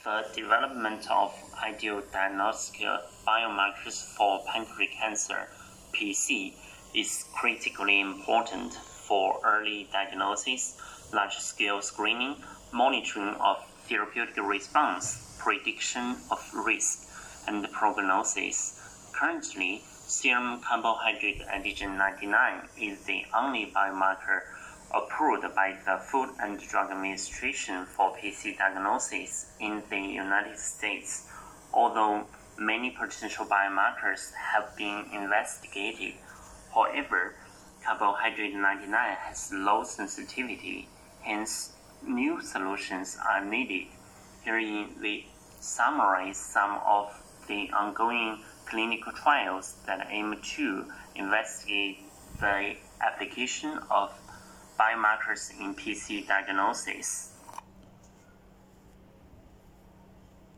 The development of ideal diagnostic biomarkers for pancreatic cancer (PC) is critically important for early diagnosis, large-scale screening, monitoring of therapeutic response, prediction of risk, and prognosis. Currently, serum carbohydrate antigen 99 is the only biomarker approved by the Food and Drug Administration for PC diagnosis in the United States, although many potential biomarkers have been investigated. However, carbohydrate 99 has low sensitivity, hence new solutions are needed. Herein we summarize some of the ongoing clinical trials that aim to investigate the application of biomarkers in PC diagnosis.